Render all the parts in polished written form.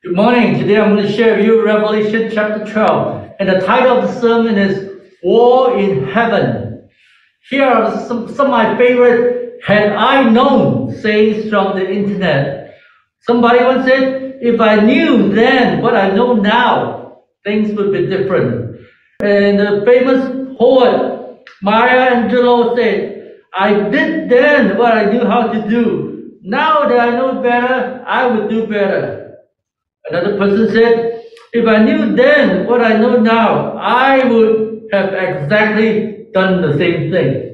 Good morning. Today I'm going to share with you Revelation chapter 12. And the title of the sermon is War in Heaven. Here are some of my favorite had I known sayings from the internet. Somebody once said, if I knew then what I know now, things would be different. And the famous poet Maya Angelou said, I did then what I knew how to do. Now that I know better, I would do better. Another person said, if I knew then what I know now, I would have exactly done the same thing.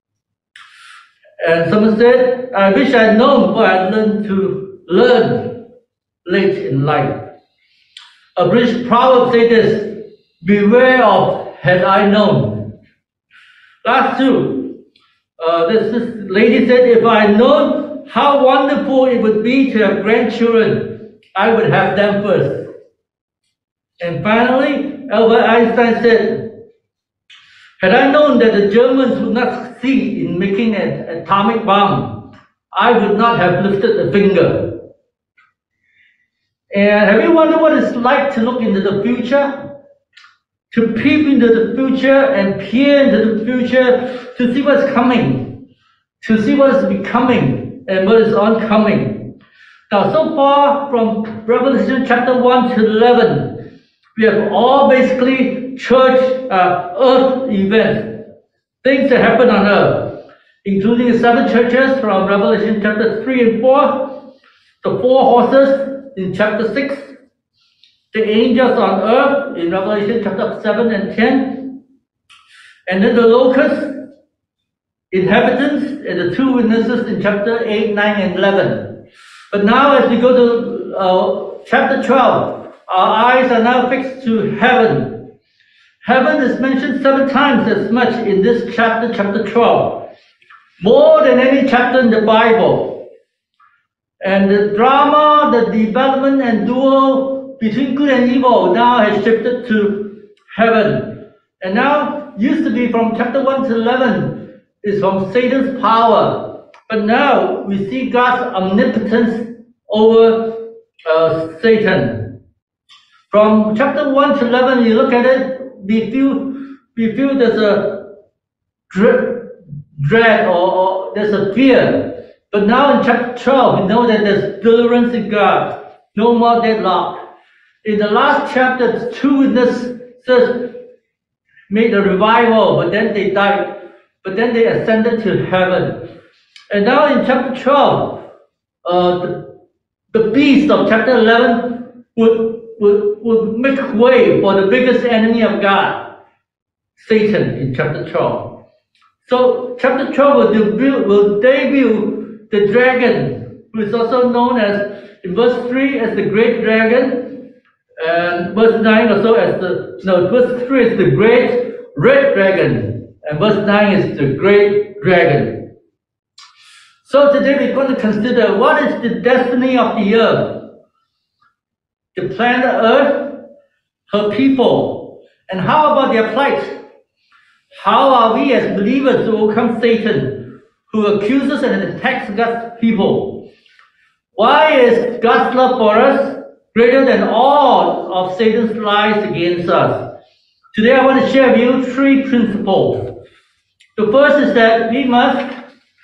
And someone said, I wish I'd known what I learned to learn late in life. A British proverb says this, beware of had I known. Last two, this lady said, if I had known how wonderful it would be to have grandchildren, I would have them first. And finally, Albert Einstein said, had I known that the Germans would not succeed in making an atomic bomb, I would not have lifted a finger. And have you wondered what it's like to look into the future? To peep into the future and peer into the future to see what's coming, to see what is becoming and what is oncoming. Now, so far from Revelation chapter 1 to 11, we have all basically church, earth events, things that happen on earth, including the 7 churches from Revelation chapter 3 and 4, the 4 horses in chapter 6, the angels on earth in Revelation chapter 7 and 10, and then the locusts, inhabitants, and the 2 witnesses in chapter 8, 9, and 11. But now as we go to chapter 12, our eyes are now fixed to heaven. Heaven is mentioned 7 times as much in this chapter, chapter 12. More than any chapter in the Bible. And the drama, the development and duel between good and evil now has shifted to heaven. And now, used to be from chapter 1 to 11, is from Satan's power. But now we see God's omnipotence over Satan. From chapter 1 to 11, you look at it, we feel there's a dread or there's a fear. But now in chapter 12, we know that there's deliverance in God, no more deadlock. In the last chapter, 2 witnesses made a revival, but then they died. But then they ascended to heaven. And now in chapter 12, the beast of chapter 11 would make way for the biggest enemy of God, Satan, in chapter 12. So chapter 12 will debut the dragon, who is also known as, in verse 3, as the great dragon, and verse 9 also as verse 3 is the great red dragon, and verse 9 is the great dragon. So today we're going to consider what is the destiny of the earth, the planet Earth, her people, and how about their plight? How are we as believers to overcome Satan, who accuses and attacks God's people? Why is God's love for us greater than all of Satan's lies against us? Today I want to share with you 3 principles. The first is that we must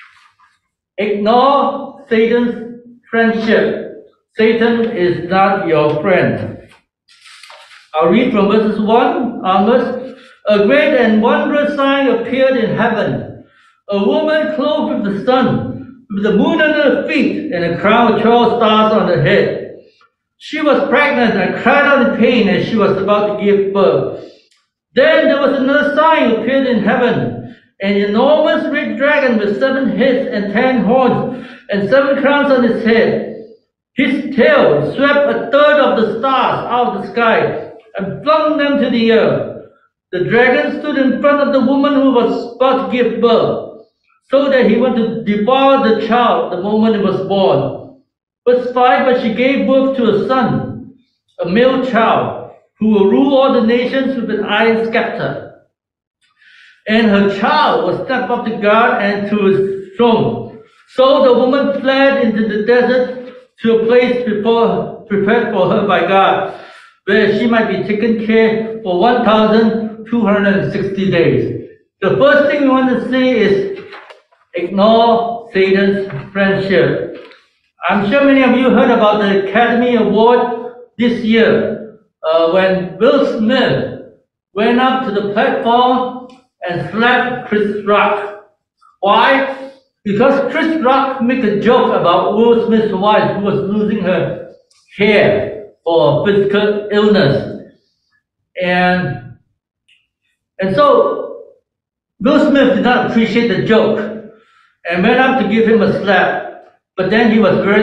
ignore Satan's friendship. Satan is not your friend. I'll read from verses 1 onwards. A great and wondrous sign appeared in heaven. A woman clothed with the sun, with the moon under her feet, and a crown of 12 stars on her head. She was pregnant and cried out in pain as she was about to give birth. Then there was another sign appeared in heaven. An enormous red dragon with 7 heads and 10 horns and 7 crowns on his head. His tail swept a third of the stars out of the sky and flung them to the earth. The dragon stood in front of the woman who was about to give birth, so that he wanted to devour the child the moment it was born. Verse 5, but she gave birth to a son, a male child, who will rule all the nations with an iron scepter. And her child was snapped up to God and to his throne. So the woman fled into the desert to a place prepared for her by God, where she might be taken care for 1,260 days. The first thing we want to see is ignore Satan's friendship. I'm sure many of you heard about the Academy Award this year when Will Smith went up to the platform and slapped Chris Rock. Why? Because Chris Rock made a joke about Will Smith's wife who was losing her hair for physical illness. And so Will Smith did not appreciate the joke and went up to give him a slap. But then he was very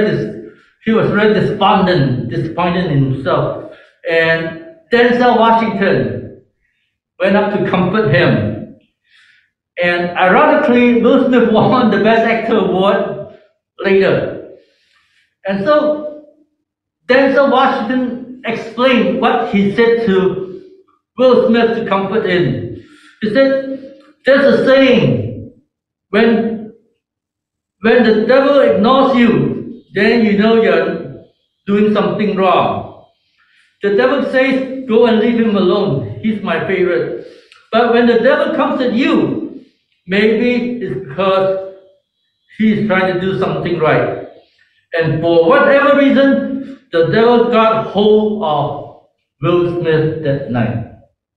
disappointed in himself. And Denzel Washington went up to comfort him. And ironically, Will Smith won the Best Actor award later. And so Denzel Washington explained what he said to Will Smith to comfort him. He said, there's a saying, when the devil ignores you, then you know you're doing something wrong. The devil says, go and leave him alone. He's my favorite. But when the devil comes at you, maybe it's because he's trying to do something right. And for whatever reason, the devil got hold of Will Smith that night.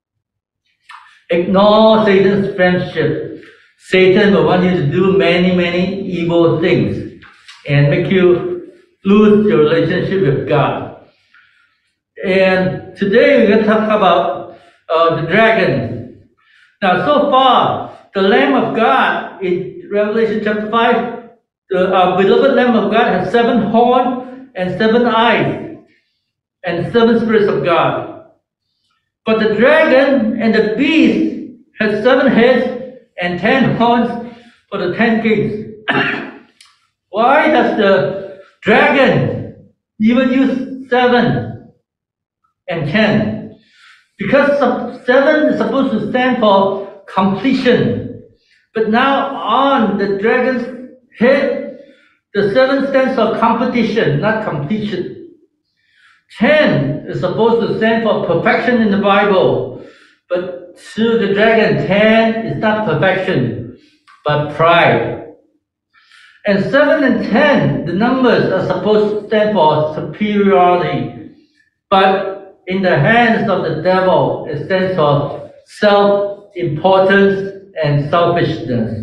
Ignore Satan's friendship. Satan will want you to do many, many evil things and make you lose your relationship with God. And today we're going to talk about the dragon. Now, so far, the Lamb of God in Revelation chapter 5, our beloved Lamb of God has 7 horns and 7 eyes and 7 spirits of God. But the dragon and the beast has 7 heads and 10 horns for the 10 kings. Why does the dragon even use 7 and 10? Because 7 is supposed to stand for completion. But now on the dragon's head, the 7 stands for competition, not completion. 10 is supposed to stand for perfection in the Bible. But to the dragon, 10 is not perfection, but pride. And 7 and 10, the numbers are supposed to stand for superiority. But in the hands of the devil, it stands for self-importance and selfishness.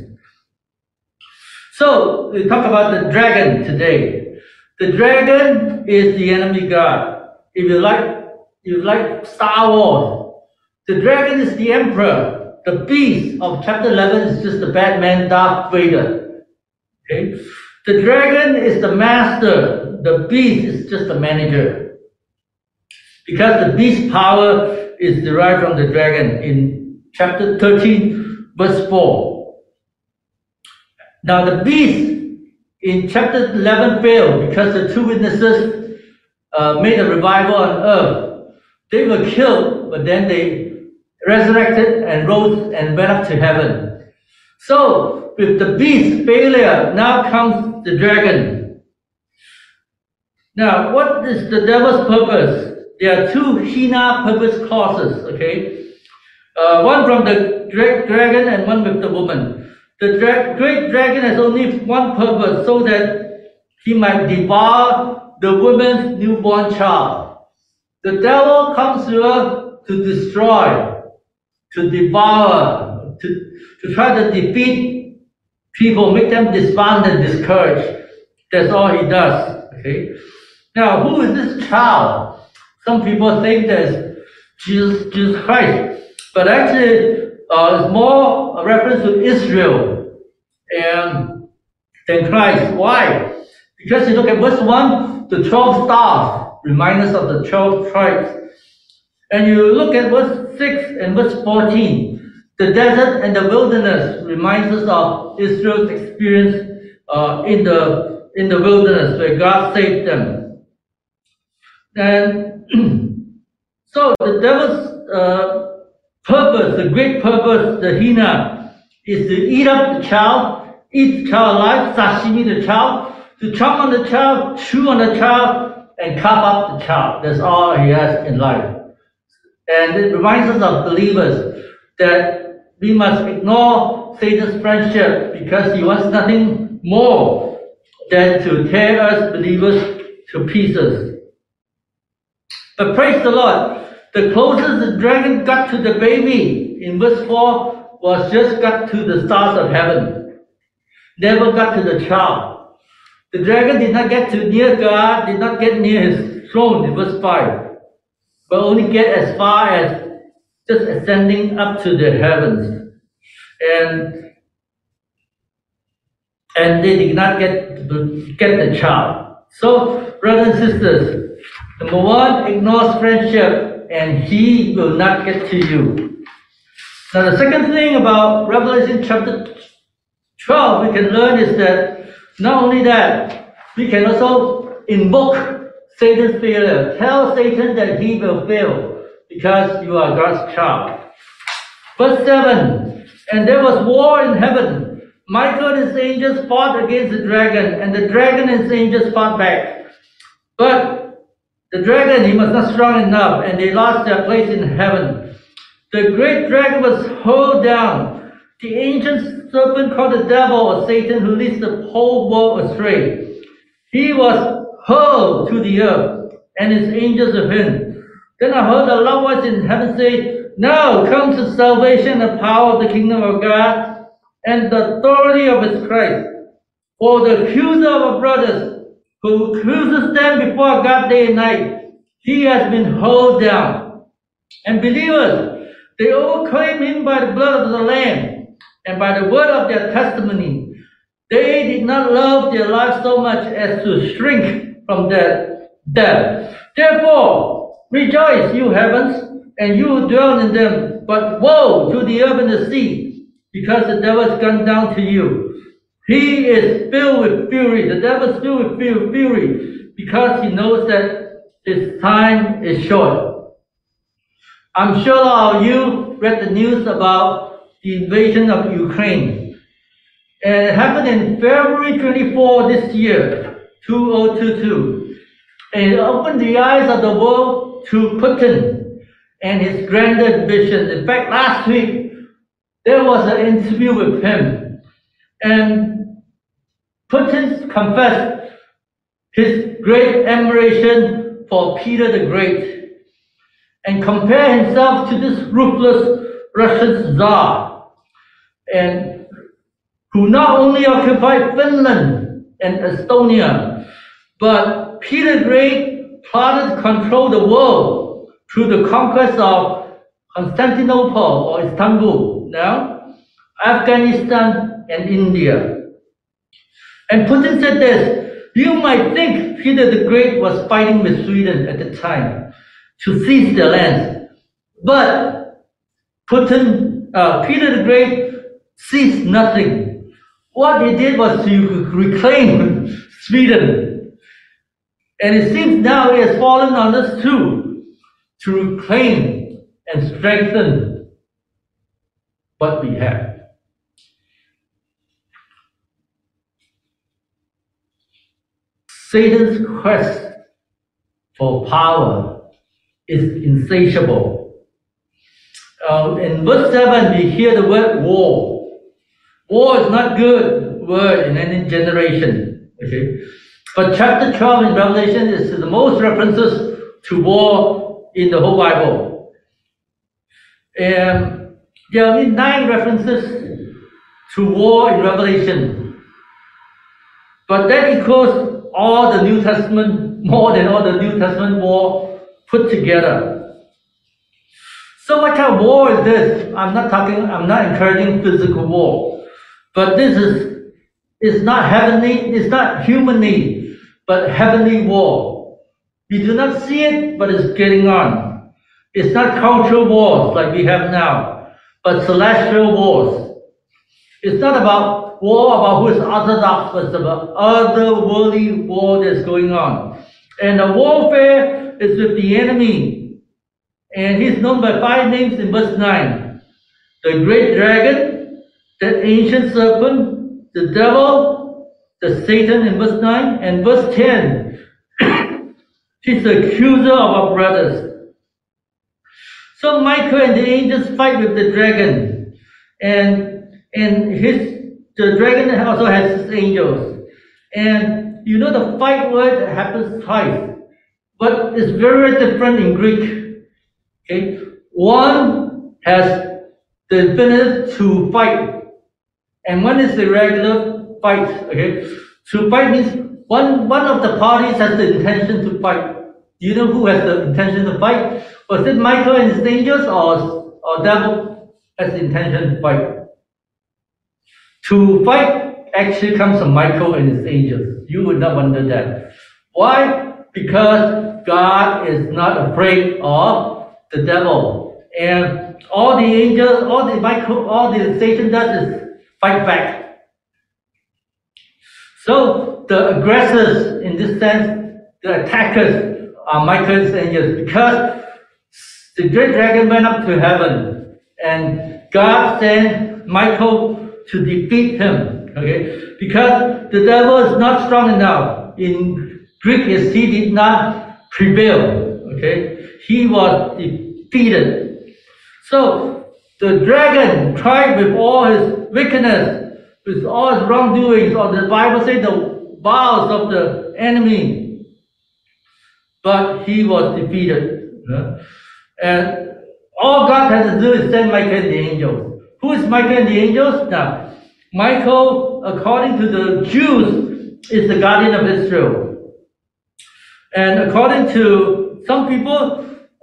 So, we talk about the dragon today. The dragon is the enemy god. If you like Star Wars, the dragon is the emperor. The beast of chapter 11 is just the bad man, Darth Vader. Okay? The dragon is the master. The beast is just the manager. Because the beast's power is derived from the dragon in chapter 13, verse 4. Now the beast in chapter 11 failed because the 2 witnesses made a revival on earth. They were killed, but then they resurrected and rose and went up to heaven. So, with the beast's failure, now comes the dragon. Now, what is the devil's purpose? There are 2 Hina purpose clauses, okay? One from the dragon and one with the woman. The great dragon has only one purpose, so that he might devour the woman's newborn child. The devil comes to her to destroy, to devour, to try to defeat people, make them despondent, discouraged. That's all he does. Okay. Now, who is this child? Some people think that Jesus Christ, but actually, it's more a reference to Israel than Christ. Why? Because you look at verse 1, the 12 stars remind us of the 12 tribes. And you look at verse 6 and verse 14, the desert and the wilderness reminds us of Israel's experience in the wilderness where God saved them. And so the devil's purpose, the great purpose, the Hina, is to eat up the child, eat the child alive, sashimi the child, to chomp on the child, chew on the child, and cough up the child. That's all he has in life. And it reminds us of believers that we must ignore Satan's friendship because he wants nothing more than to tear us believers to pieces. But praise the Lord, the closest the dragon got to the baby in verse 4 was just got to the stars of heaven. Never got to the child. The dragon did not get to near God, did not get near his throne in verse 5, but only get as far as just ascending up to the heavens. And they did not get the child. So, brothers and sisters, number one, ignores friendship and he will not get to you. Now the second thing about Revelation chapter 12 we can learn is that not only that, we can also invoke Satan's failure. Tell Satan that he will fail because you are God's child. Verse 7, and there was war in heaven. Michael and his angels fought against the dragon, and the dragon and his angels fought back. But the dragon, he was not strong enough, and they lost their place in heaven. The great dragon was hurled down, the ancient serpent called the devil or Satan, who leads the whole world astray. He was hurled to the earth, and his angels with him. Then I heard a loud voice in heaven say, now comes the salvation and power of the kingdom of God and the authority of his Christ. For the accuser of our brothers, who accuses them before God day and night, he has been hurled down. And believers, they overcame him by the blood of the Lamb and by the word of their testimony. They did not love their lives so much as to shrink from death. Therefore, rejoice, you heavens, and you who dwell in them. But woe to the earth and the sea, because the devil has gone down to you. He is filled with fury. The devil is filled with fury because he knows that his time is short. I'm sure all of you read the news about the invasion of Ukraine. And it happened in February 24 this year, 2022. And it opened the eyes of the world to Putin and his grand ambitions. In fact, last week, there was an interview with him. And Putin confessed his great admiration for Peter the Great and compared himself to this ruthless Russian Tsar, and who not only occupied Finland and Estonia, but Peter the Great plotted to control the world through the conquest of Constantinople or Istanbul, now Afghanistan and India. And Putin said this, you might think Peter the Great was fighting with Sweden at the time to seize their lands, but Peter the Great seized nothing. What he did was to reclaim Sweden. And it seems now it has fallen on us too, to reclaim and strengthen what we have. Satan's quest for power is insatiable. In verse 7, we hear the word war. War is not good word in any generation. Okay? But chapter 12 in Revelation is the most references to war in the whole Bible. There are only 9 references to war in Revelation. But that equals all the New Testament, more than all the New Testament war put together. So what kind of war is this? I'm not encouraging physical war. But this is not heavenly, it's not humanly, but heavenly war. We do not see it, but it's getting on. It's not cultural wars like we have now, but celestial wars. It's not about war about who is orthodox, but it's about otherworldly war that's going on. And the warfare is with the enemy. And he's known by 5 names in verse 9. The great dragon, the ancient serpent, the devil, the Satan in verse 9, and verse 10. He's the accuser of our brothers. So Michael and the angels fight with the dragon, and the dragon also has his angels. And you know the fight word happens twice, but it's very different in Greek. Okay, one has the infinitive to fight, and one is the regular fight. Okay, to fight means one of the parties has the intention to fight. Do you know who has the intention to fight? Was it Michael and his angels, or devil has the intention to fight? To fight actually comes from Michael and his angels. You would not wonder that. Why? Because God is not afraid of the devil. And all the angels, all the Satan does is fight back. So the aggressors, in this sense, the attackers are Michael's angels, because the great dragon went up to heaven and God sent Michael to defeat him. Okay? Because the devil is not strong enough. In Greek, he did not prevail. Okay? He was defeated. So the dragon tried with all his wickedness, with all his wrongdoings, or the Bible says the wiles of the enemy, but he was defeated. And all God has to do is send Michael and the angels. Who is Michael and the angels? Now, Michael, according to the Jews, is the guardian of Israel. And according to some people,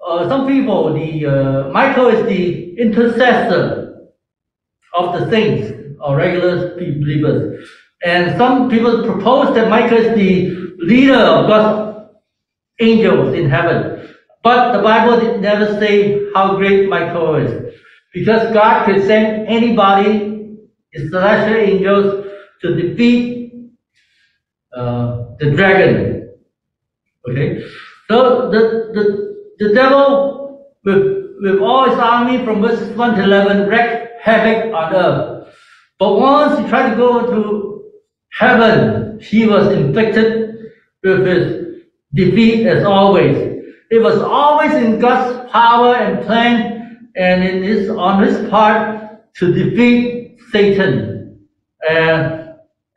Michael is the intercessor of the saints or regular believers. And some people propose that Michael is the leader of God's angels in heaven. But the Bible never say how great Michael is, because God could send anybody, his celestial angels, to defeat the dragon. Okay, so the devil with all his army from verses 1 to 11 wreaked havoc on earth. But once he tried to go to heaven, he was inflicted with his defeat as always. It was always in God's power and plan, and on his part to defeat Satan. And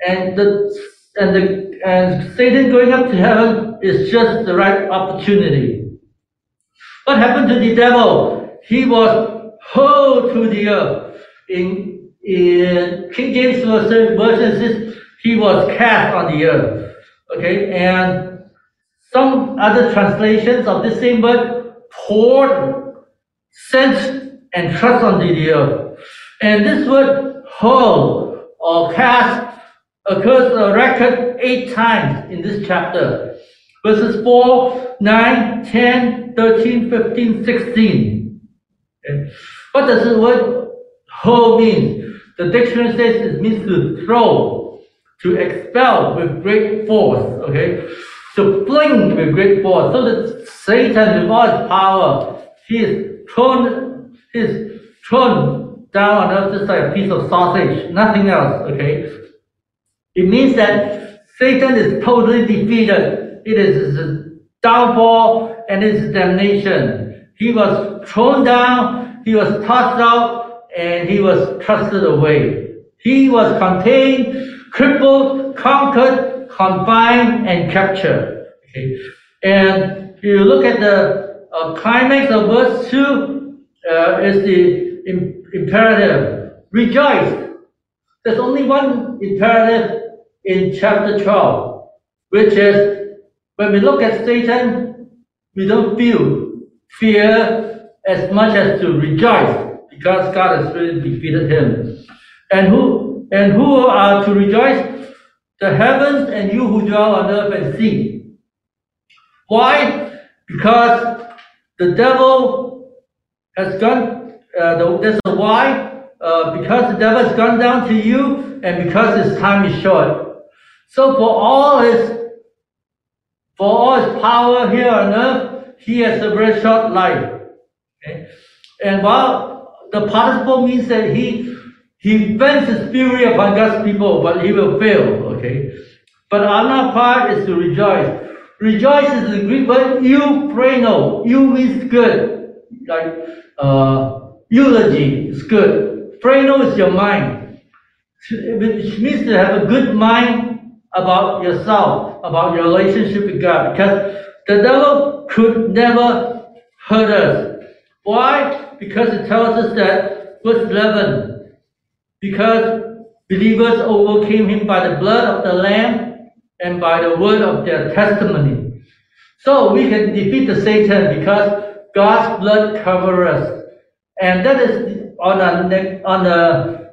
Satan going up to heaven is just the right opportunity. What happened to the devil? He was hurled to the earth. In King James version says he was cast on the earth. Okay, and some other translations of this same word, poured, sent, and thrust onto the earth. And this word hurl or cast occurs a record 8 times in this chapter. Verses 4, 9, 10, 13, 15, 16. Okay. What does the word hurl mean? The dictionary says it means to throw, to expel with great force. Okay. To fling with great force, so that Satan, with all his power, he is thrown down on earth just like a piece of sausage, nothing else. Okay, it means that Satan is totally defeated. It is his downfall and his damnation. He was thrown down, he was tossed out, and he was thrusted away. He was contained, crippled, conquered, confined, and captured. Okay. And if you look at the climax of verse 2, is the imperative. Rejoice. There's only one imperative in chapter 12, which is when we look at Satan, we don't feel fear as much as to rejoice, because God has really defeated him. And who are to rejoice? The heavens and you who dwell on earth and sea. Why? Because the devil has gone, there's a why, because the devil has gone down to you, and because his time is short. So for all his power here on earth, he has a very short life. Okay? And while the participle means that he vents his fury upon God's people, but he will fail. Okay, but on our part is to rejoice. Rejoice is the Greek word euphreno. Eu means good, like eulogy is good. Phreno is your mind, which means to have a good mind about yourself, about your relationship with God, because the devil could never hurt us. Why? Because it tells us that, verse 11, because believers overcame him by the blood of the Lamb and by the word of their testimony. So we can defeat the Satan because God's blood covers us. And that is on the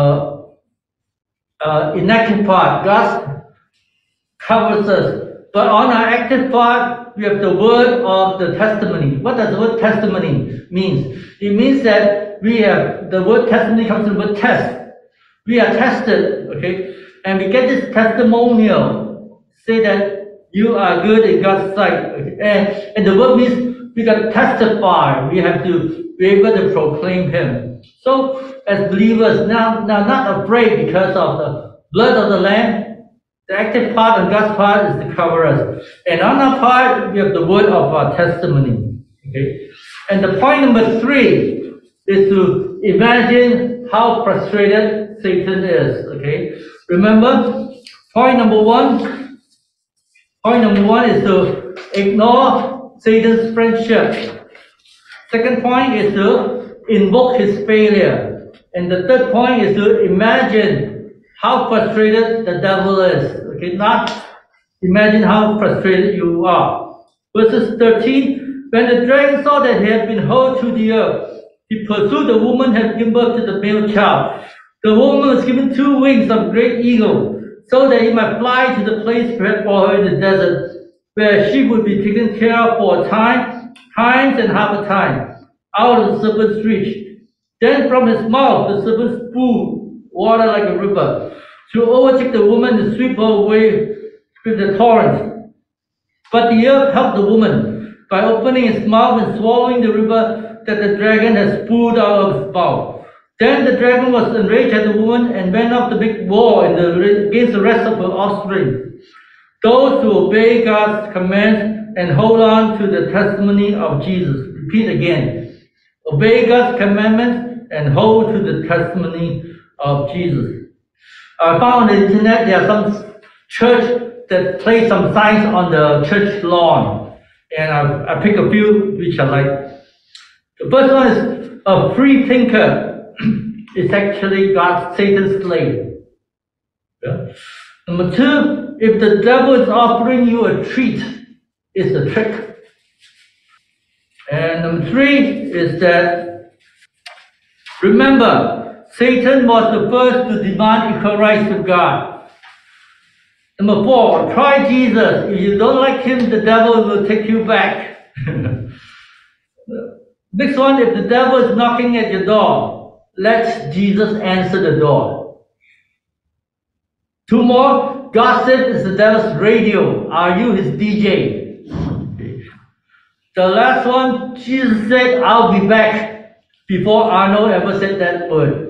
inactive part. God covers us. But on our active part, we have the word of the testimony. What does the word testimony mean? It means that we have, the word testimony comes from the word test. We are tested, okay? And we get this testimonial, say that you are good in God's sight. Okay? And the word means we got to testify. We have to be able to proclaim Him. So, as believers, now not afraid because of the blood of the Lamb. The active part on God's part is to cover us. And on our part, we have the word of our testimony. Okay? And the point number 3 is to imagine how frustrated Satan is. Okay? Remember, point number one is to ignore Satan's friendship. Second point is to invoke his failure. And the third point is to imagine how frustrated the devil is. Okay, not imagine how frustrated you are. Verses 13, when the dragon saw that he had been hurled to the earth, he pursued the woman and had given birth to the male child. The woman was given 2 wings of great eagle, so that he might fly to the place prepared for her in the desert, where she would be taken care of for a time, times and half a time, out of the serpent's reach. Then from his mouth the serpent spewed water like a river, to overtake the woman and sweep her away with the torrent. But the earth helped the woman by opening its mouth and swallowing the river that the dragon had spewed out of its mouth. Then the dragon was enraged at the woman and went off to make war against the rest of her offspring, those who obey God's commands and hold on to the testimony of Jesus. Repeat again. Obey God's commandments and hold to the testimony of Jesus. I found on the internet there are some church that play some signs on the church lawn, and I pick a few which I like. The first one is a free thinker is actually Satan's slave. Yeah. Number 2, if the devil is offering you a treat, it's a trick. And number 3 is that, remember, Satan was the first to demand equal rights with God. Number 4, try Jesus. If you don't like him, the devil will take you back. Next one, if the devil is knocking at your door, let Jesus answer the door. 2 more, gossip is the devil's radio. Are you his DJ? The last one, Jesus said, I'll be back, before Arnold ever said that word.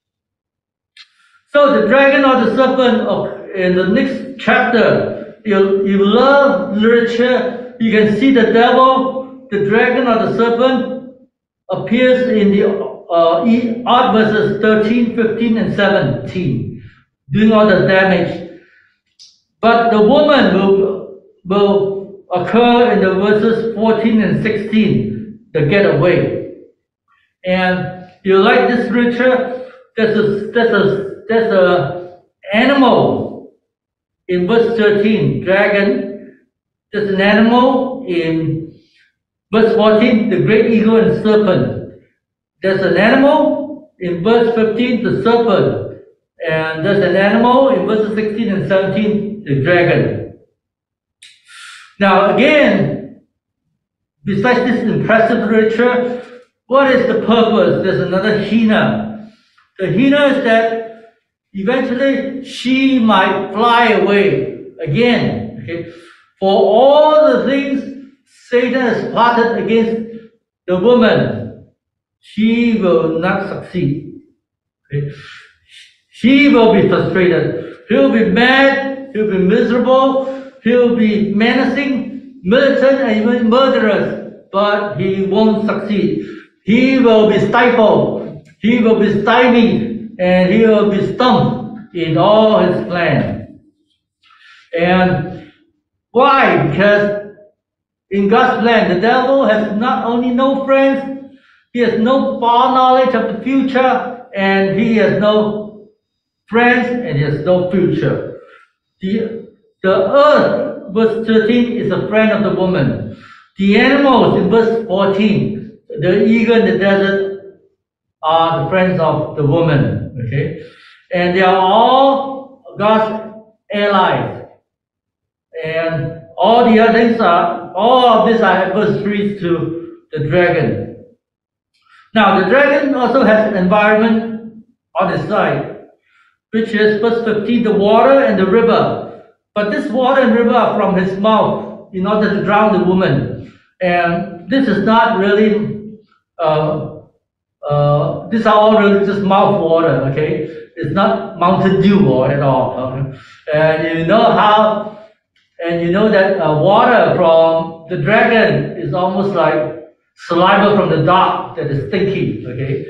So the dragon or the serpent in the next chapter, you love literature, you can see the devil, the dragon or the serpent appears in the odd verses 13, 15, and 17, doing all the damage. But the woman will occur in the verses 14 and 16, the getaway. And you like this literature, there's a animal in verse 13, dragon. There's an animal in verse 14, the great eagle and serpent. There's an animal in verse 15, the serpent. And there's an animal in verses 16 and 17, the dragon. Now again, besides this impressive literature, what is the purpose? There's another hina. The hina is that eventually she might fly away again. Okay? For all the things Satan has plotted against the woman, she will not succeed. Okay? She will be frustrated. She will be mad. She will be miserable. He will be menacing, militant, and even murderous, but he won't succeed. He will be stifled, he will be stymied, and he will be stumped in all his plans. And why? Because in God's plan, the devil has not only no friends, he has no foreknowledge of the future, and he has no friends, and he has no future. The earth, verse 13, is a friend of the woman. The animals, in verse 14, the eagle in the desert, are the friends of the woman. Okay? And they are all God's allies. And all the other things all of these are adversaries to the dragon. Now, the dragon also has an environment on his side, which is verse 15, the water and the river. But this water and river are from his mouth in order to drown the woman. And this is not really, these are all really just mouth water, okay? It's not Mountain Dew water at all. Okay? And you know that water from the dragon is almost like saliva from the dog that is stinky, okay?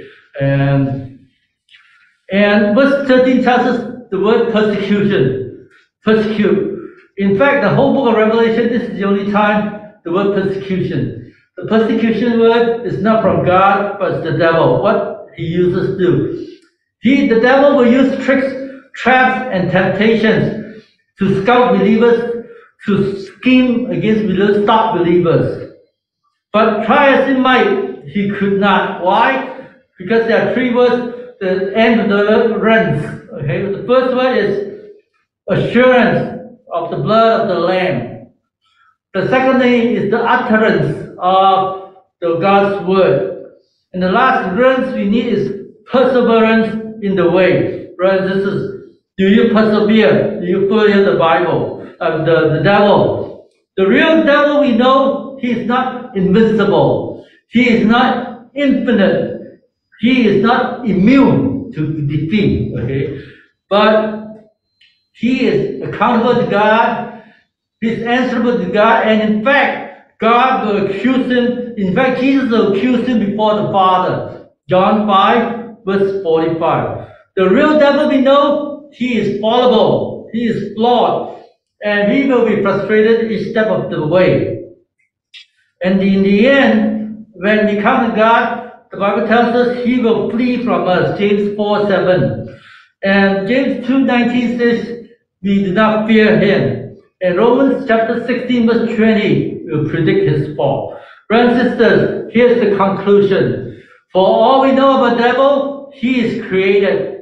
And verse 13 tells us the word persecution. Persecute. In fact, the whole book of Revelation, this is the only time the word persecution. The persecution word is not from God, but it's the devil. What he uses to. The devil will use tricks, traps, and temptations to scout believers, to scheme against believers, stop believers. But try as he might, he could not. Why? Because there are three words that end of the runs. Okay, the first word is assurance of the blood of the Lamb. The second thing is the utterance of the God's word. And the last runs we need is perseverance in the way. Brothers, do you persevere? Do you follow the Bible? The devil. The real devil, we know, he is not invincible. He is not infinite. He is not immune to defeat. Okay, but he is accountable to God. He is answerable to God, and in fact, God will accuse him. In fact, Jesus will accuse him before the Father. John 5, verse 45. The real devil, we know, he is fallible. He is flawed. And he will be frustrated each step of the way. And in the end, when we come to God, the Bible tells us he will flee from us, James 4:7. And James 2:19 says, we do not fear him. And Romans chapter 16, verse 20 will predict his fall. Brothers and sisters, here's the conclusion. For all we know about the devil, he is created.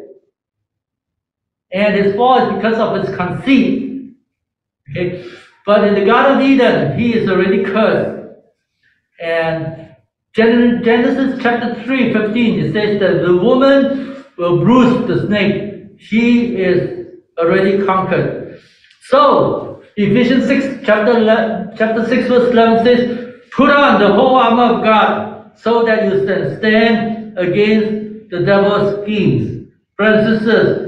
And his fall is because of his conceit. Okay? But in the Garden of Eden, he is already cursed. And Genesis chapter 3:15, it says that the woman will bruise the snake. She is already conquered. So, Ephesians 6, chapter 6, verse 11 says, put on the whole armor of God so that you can stand against the devil's schemes. Brothers and sisters,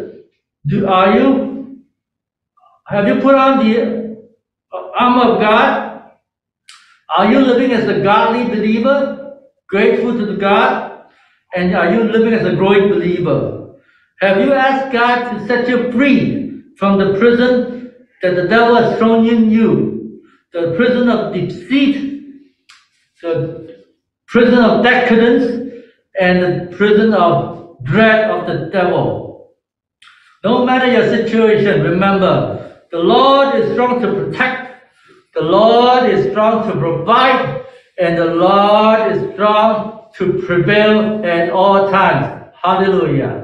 have you put on the armor of God? Are you living as a godly believer, grateful to God? And are you living as a growing believer? Have you asked God to set you free from the prison that the devil has thrown in you? The prison of deceit, the prison of decadence, and the prison of dread of the devil. No matter your situation, remember, the Lord is strong to protect, the Lord is strong to provide, and the Lord is strong to prevail at all times. Hallelujah.